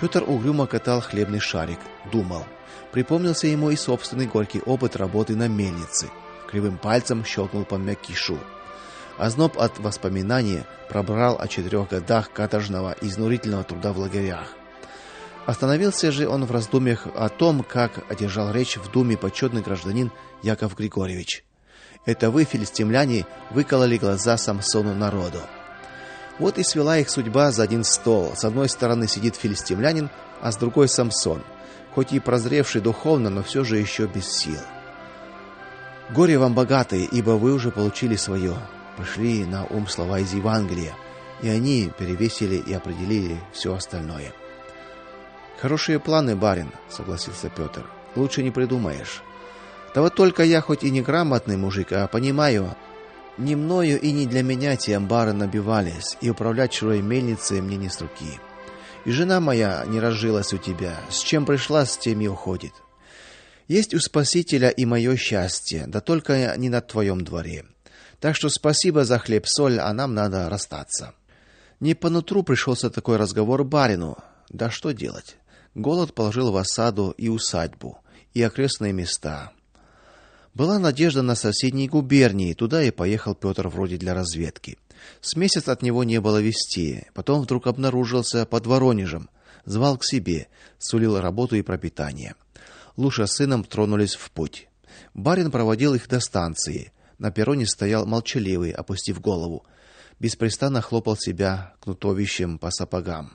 Петр угрюмо катал хлебный шарик, думал. Припомнился ему и собственный горький опыт работы на мельнице. Кривым пальцем щелкнул по мякишу. Озноб от воспоминания пробрал о 4 годах каторжного и изнурительного труда в лагерях. Остановился же он в раздумьях о том, как одержал речь в Думе почетный гражданин Яков Григорьевич. Это вы, филистимляне, выкололи глаза Самсону народу. Вот и свела их судьба за один стол. С одной стороны сидит филистимлянин, а с другой Самсон, хоть и прозревший духовно, но все же еще без сил. Горе вам, богатые, ибо вы уже получили свое. Пришли на ум слова из Евангелия, и они перевесили и определили все остальное. Хорошие планы, барин, согласился Петр. Лучше не придумаешь. Да вот только я хоть и не грамотный мужик, а понимаю, ни мною и не для меня те амбары набивались, и управлять чужой мельницей мне не с руки. И жена моя не разжилась у тебя, с чем пришла, с тем и уходит. Есть у Спасителя и мое счастье, да только не на твоем дворе. Так что спасибо за хлеб-соль, а нам надо расстаться. Не по нутру пришелся такой разговор барину. Да что делать? Голод положил в осаду и усадьбу, и окрестные места. Была надежда на соседние губернии, туда и поехал Петр вроде для разведки. С месяц от него не было вести, потом вдруг обнаружился под Воронежем, звал к себе, сулил работу и пропитание. Луша с сыном тронулись в путь. Барин проводил их до станции. На перроне стоял молчаливый, опустив голову, беспрестанно хлопал себя кнутовищем по сапогам.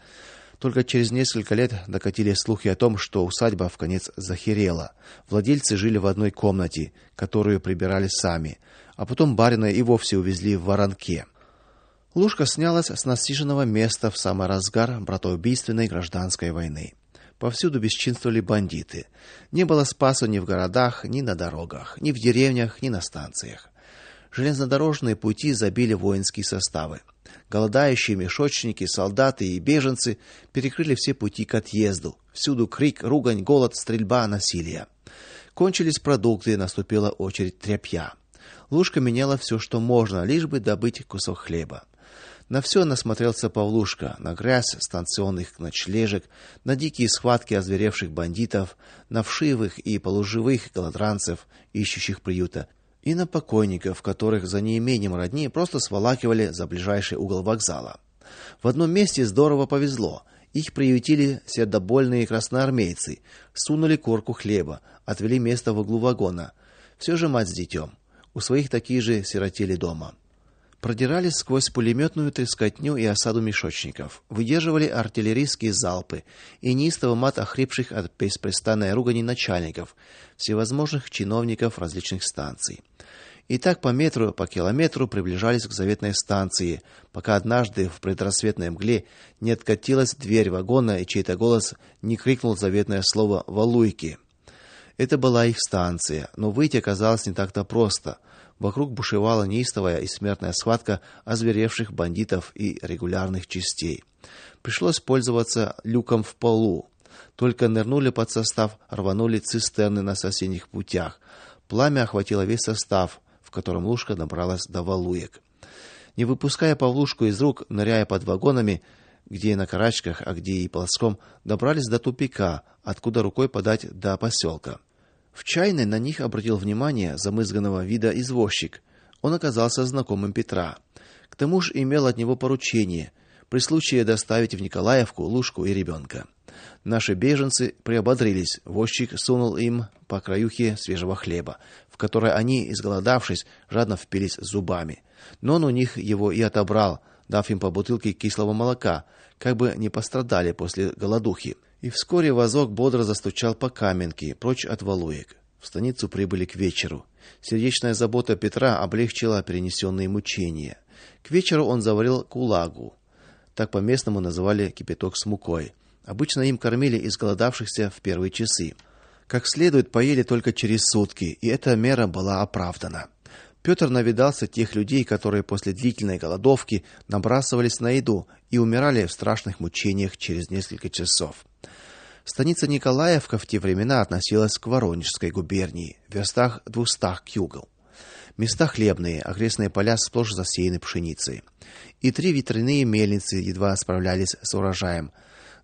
Только через несколько лет докатились слухи о том, что усадьба вконец захерела. Владельцы жили в одной комнате, которую прибирали сами, а потом барина и вовсе увезли в Воронке. Лушка снялась с насиженного места в самый разгар братоубийственной гражданской войны. Повсюду бесчинствовали бандиты. Не было спасу ни в городах, ни на дорогах, ни в деревнях, ни на станциях. Железнодорожные пути забили воинские составы. Голодающие мешочники, солдаты и беженцы перекрыли все пути к отъезду. Всюду крик, ругань, голод, стрельба, насилие. Кончились продукты, наступила очередь тряпья. Лушка меняла все, что можно, лишь бы добыть кусок хлеба. На все насмотрелся Павлушка, на грязь станционных ночлежек, на дикие схватки озверевших бандитов, на вшивых и полуживых голодранцев, ищущих приюта, и на покойников, которых за неимением родни просто сволакивали за ближайший угол вокзала. В одном месте здорово повезло. Их приютили сердобольные красноармейцы, сунули корку хлеба, отвели место в углу вагона. Все же мать с детем. У своих такие же сиротели дома. Продирались сквозь пулеметную трескотню и осаду мешочников, выдерживали артиллерийские залпы и неистовый мат охрипших от беспрестанной ругани начальников, всевозможных чиновников различных станций. И так по метру, по километру приближались к заветной станции, пока однажды в предрассветной мгле не откатилась дверь вагона и чей-то голос не крикнул заветное слово «Валуйки». Это была их станция, но выйти оказалось не так-то просто. Вокруг бушевала неистовая и смертная схватка озверевших бандитов и регулярных частей. Пришлось пользоваться люком в полу. Только нырнули под состав, рванули цистерны на соседних путях. Пламя охватило весь состав, в котором Лушка добралась до валуек. Не выпуская Павлушку из рук, ныряя под вагонами, где на карачках, а где и ползком, добрались до тупика, откуда рукой подать до поселка. В чайной на них обратил внимание замызганного вида извозчик. Он оказался знакомым Петра. К тому же имел от него поручение при случае доставить в Николаевку Лушку и ребенка. Наши беженцы приободрились. Возчик сунул им по краюхе свежего хлеба, в который они, изголодавшись, жадно впились зубами. Но он у них его и отобрал, дав им по бутылке кислого молока, как бы не пострадали после голодухи. И вскоре вазок бодро застучал по Каменке, прочь от валуек. В станицу прибыли к вечеру. Сердечная забота Петра облегчила перенесенные мучения. К вечеру он заварил кулагу. Так по-местному называли кипяток с мукой. Обычно им кормили изголодавшихся в первые часы. Как следует поели только через сутки, и эта мера была оправдана. Петр навидался тех людей, которые после длительной голодовки набрасывались на еду и умирали в страшных мучениях через несколько часов. Станица Николаевка в те времена относилась к Воронежской губернии, в верстах 200 к югу. Места хлебные, окрестные поля сплошь засеяны пшеницей. И 3 ветряные мельницы едва справлялись с урожаем.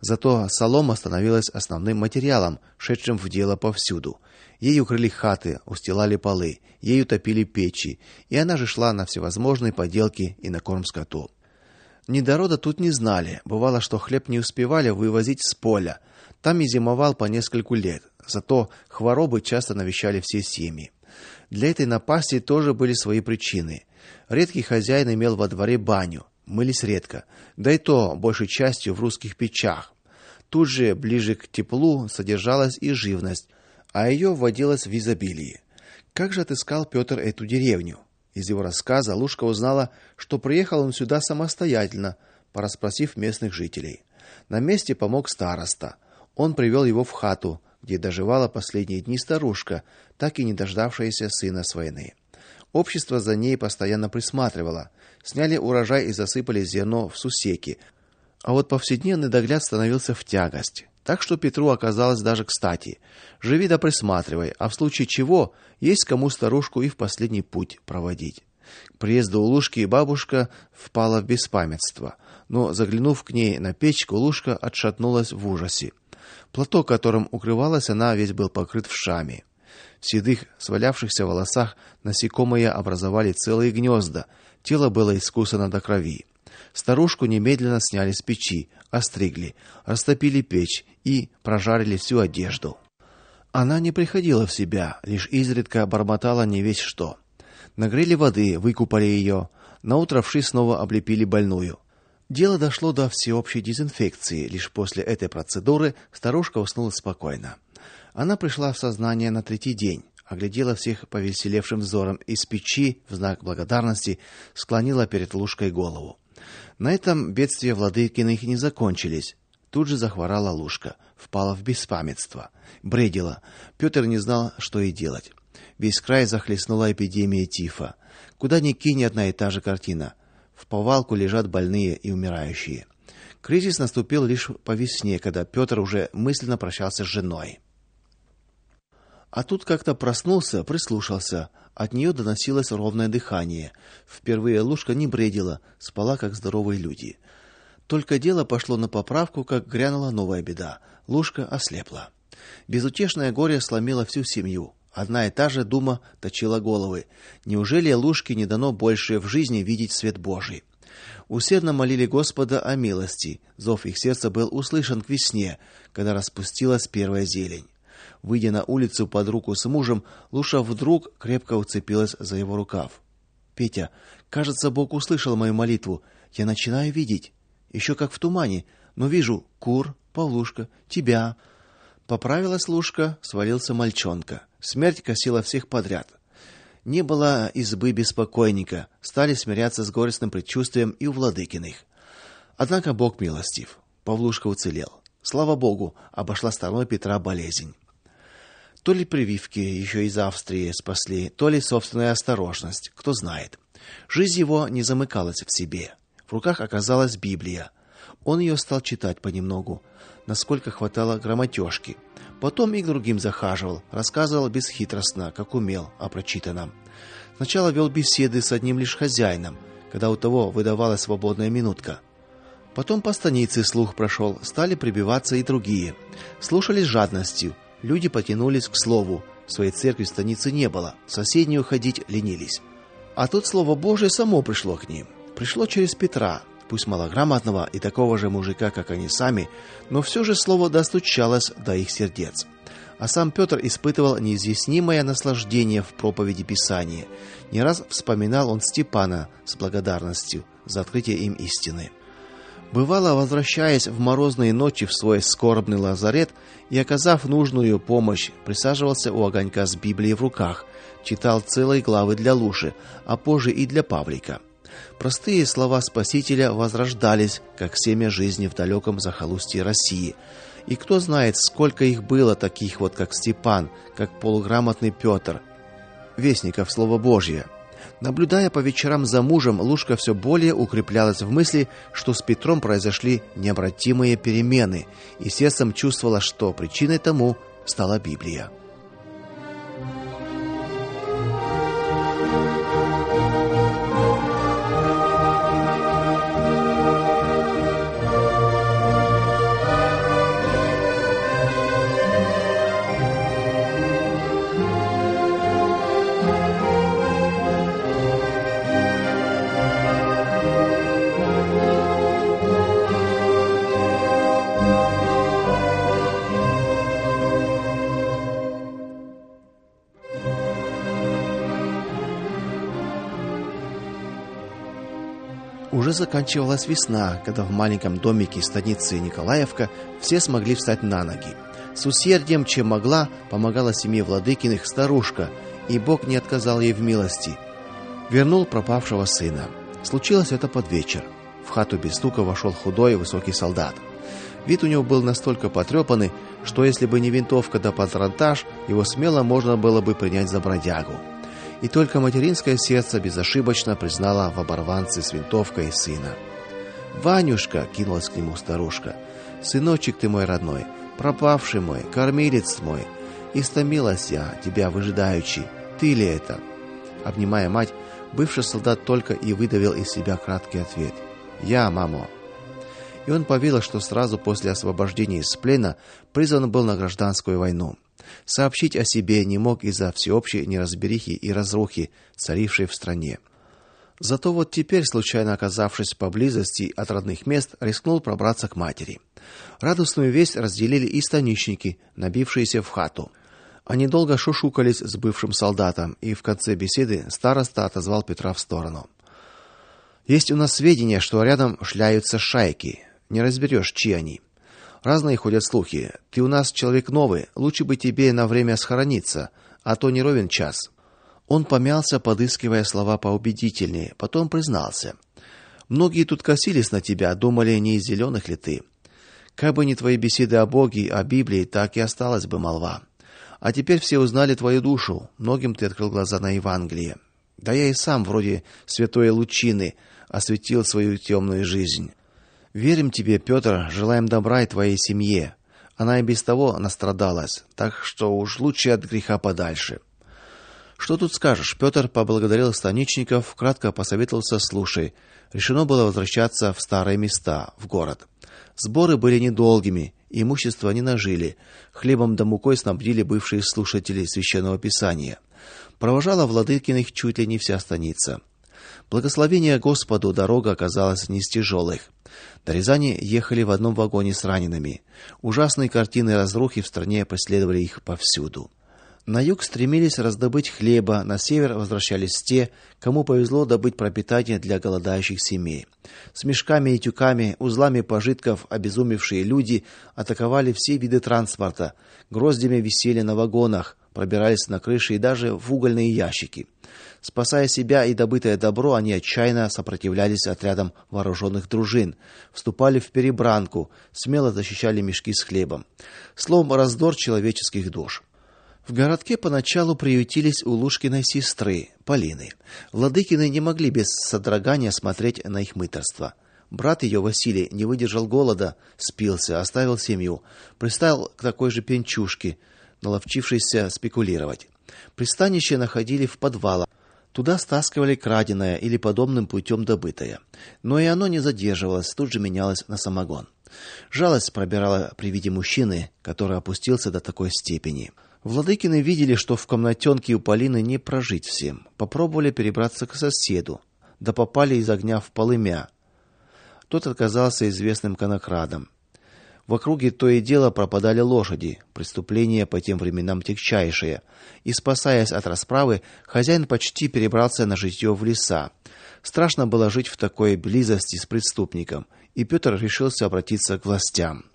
Зато солома становилась основным материалом, шедшим в дело повсюду. Ею крыли хаты, устилали полы, ею топили печи, и она же шла на всевозможные поделки и на корм скоту. Недорода тут не знали. Бывало, что хлеб не успевали вывозить с поля. Там и зимовал по нескольку лет. Зато хворобы часто навещали все семьи. Для этой напасти тоже были свои причины. Редкий хозяин имел во дворе баню. Мылись редко, да и то большей частью в русских печах. Тут же, ближе к теплу, содержалась и живность, а ее вводилось в изобилии. Как же отыскал Петр эту деревню? Из его рассказа Лушка узнала, что приехал он сюда самостоятельно, порасспросив местных жителей. На месте помог староста. Он привел его в хату, где доживала последние дни старушка, так и не дождавшаяся сына с войны. Общество за ней постоянно присматривало. Сняли урожай и засыпали зерно в сусеки. А вот повседневный догляд становился в тягость. Так что Петру оказалось даже кстати. Живи да присматривай, а в случае чего есть кому старушку и в последний путь проводить. К приезду Лушки бабушка впала в беспамятство, но заглянув к ней на печку, Лушка отшатнулась в ужасе. Платок, которым укрывалась она, весь был покрыт вшами. В седых, свалявшихся волосах насекомые образовали целые гнезда. Тело было искусано до крови. Старушку немедленно сняли с печи, остригли, растопили печь и прожарили всю одежду. Она не приходила в себя, лишь изредка бормотала не весть что. Нагрели воды, выкупали ее, наутро вши снова облепили больную. Дело дошло до всеобщей дезинфекции. Лишь после этой процедуры старушка уснула спокойно. Она пришла в сознание на третий день, оглядела всех повеселевшим взором из печи, в знак благодарности склонила перед Лушкой голову. На этом бедствия владыкиных не закончились. Тут же захворала Лушка, впала в беспамятство, бредила. Петр не знал, что и делать. Весь край захлестнула эпидемия тифа. Куда ни кинь, одна и та же картина. В повалку лежат больные и умирающие. Кризис наступил лишь по весне, когда Петр уже мысленно прощался с женой. А тут как-то проснулся, прислушался. От нее доносилось ровное дыхание. Впервые Лушка не бредила, спала как здоровые люди. Только дело пошло на поправку, как грянула новая беда. Лушка ослепла. Безутешное горе сломило всю семью. Одна и та же дума точила головы. Неужели Лушке не дано больше в жизни видеть свет Божий? Усердно молили Господа о милости. Зов их сердца был услышан к весне, когда распустилась первая зелень. Выйдя на улицу под руку с мужем, Луша вдруг крепко уцепилась за его рукав. Петя, кажется, Бог услышал мою молитву. Я начинаю видеть, еще как в тумане, но вижу кур, Павлушка, тебя. Поправилась Лушка, свалился мальчонка. Смерть косила всех подряд. Не было избы без покойника. Стали смиряться с горестным предчувствием и у Владыкиных. Однако Бог милостив. Павлушка уцелел. Слава Богу, обошла стороной Петра болезнь. То ли прививки еще из Австрии спасли, то ли собственная осторожность, кто знает. Жизнь его не замыкалась в себе. В руках оказалась Библия. Он ее стал читать понемногу, насколько хватало грамотежки. Потом и к другим захаживал, рассказывал бесхитростно, как умел, о прочитанном. Сначала вел беседы с одним лишь хозяином, когда у того выдавалась свободная минутка. Потом по станице слух прошел, стали прибиваться и другие. Слушали с жадностью. Люди потянулись к слову. В своей церкви станицы не было, в соседнюю ходить ленились. А тут слово Божие само пришло к ним. Пришло через Петра, пусть малограмотного и такого же мужика, как они сами, но все же слово достучалось до их сердец. А сам Петр испытывал неизъяснимое наслаждение в проповеди Писания. Не раз вспоминал он Степана с благодарностью за открытие им истины. Бывало, возвращаясь в морозные ночи в свой скорбный лазарет и, оказав нужную помощь, присаживался у огонька с Библией в руках, читал целые главы для Луши, а позже и для Павлика. Простые слова Спасителя возрождались, как семя жизни в далеком захолустье России. И кто знает, сколько их было таких вот, как Степан, как полуграмотный Петр, вестников Слова Божия. Наблюдая по вечерам за мужем, Лушка все более укреплялась в мысли, что с Петром произошли необратимые перемены, и сердцем чувствовала, что причиной тому стала Библия. Уже заканчивалась весна, когда в маленьком домике станицы Николаевка все смогли встать на ноги. С усердием, чем могла, помогала семье Владыкиных старушка, и Бог не отказал ей в милости. Вернул пропавшего сына. Случилось это под вечер. В хату без стука вошел худой высокий солдат. Вид у него был настолько потрепанный, что если бы не винтовка да патронтаж, его смело можно было бы принять за бродягу. И только материнское сердце безошибочно признало в оборванце с винтовкой сына. «Ванюшка!» — кинулась к нему старушка. «Сыночек ты мой родной, пропавший мой, кормилец мой! Истомилась я, тебя выжидаючи. Ты ли это?» Обнимая мать, бывший солдат только и выдавил из себя краткий ответ: «Я, мамо». И он поверил, что сразу после освобождения из плена призван был на гражданскую войну. Сообщить о себе не мог из-за всеобщей неразберихи и разрухи, царившей в стране. Зато вот теперь, случайно оказавшись поблизости от родных мест, рискнул пробраться к матери. Радостную весть разделили и станичники, набившиеся в хату. Они долго шушукались с бывшим солдатом, и в конце беседы староста отозвал Петра в сторону. «Есть у нас сведения, что рядом шляются шайки. Не разберешь, чьи они. Разные ходят слухи. Ты у нас человек новый, лучше бы тебе на время схорониться, а то не ровен час». Он помялся, подыскивая слова поубедительнее, потом признался: «Многие тут косились на тебя, думали, не из зеленых ли ты. Как бы не твои беседы о Боге, о Библии, так и осталась бы молва. А теперь все узнали твою душу, многим ты открыл глаза на Евангелие. Да я и сам, вроде святой Лучины, осветил свою темную жизнь. Верим тебе, Петр, желаем добра и твоей семье. Она и без того настрадалась, так что уж лучше от греха подальше». «Что тут скажешь?» Петр поблагодарил станичников, кратко посоветовался: «Слушай, решено было возвращаться в старые места, в город. Сборы были недолгими, имущество не нажили, хлебом да мукой снабдили бывшие слушатели священного писания. Провожала Владыкиных чуть ли не вся станица. Благословение Господу, дорога оказалась не из тяжелых. До Рязани ехали в одном вагоне с ранеными. Ужасные картины разрухи в стране преследовали их повсюду. На юг стремились раздобыть хлеба, на север возвращались те, кому повезло добыть пропитание для голодающих семей. С мешками и тюками, узлами пожитков обезумевшие люди атаковали все виды транспорта, гроздями висели на вагонах, пробирались на крыши и даже в угольные ящики. Спасая себя и добытое добро, они отчаянно сопротивлялись отрядам вооруженных дружин, вступали в перебранку, смело защищали мешки с хлебом. Словом, раздор человеческих душ. В городке поначалу приютились у Лушкиной сестры, Полины. Владыкины не могли без содрогания смотреть на их мытарство. Брат ее, Василий, не выдержал голода, спился, оставил семью, пристал к такой же пьянчушке, наловчившейся спекулировать. Пристанище находили в подвалах. Туда стаскивали краденое или подобным путем добытое. Но и оно не задерживалось, тут же менялось на самогон. Жалость пробирала при виде мужчины, который опустился до такой степени. Владыкины видели, что в комнатенке у Полины не прожить всем. Попробовали перебраться к соседу, да попали из огня в полымя. Тот оказался известным конокрадом. В округе то и дело пропадали лошади, преступление по тем временам тягчайшее, и, спасаясь от расправы, хозяин почти перебрался на житье в леса. Страшно было жить в такой близости с преступником, и Петр решился обратиться к властям.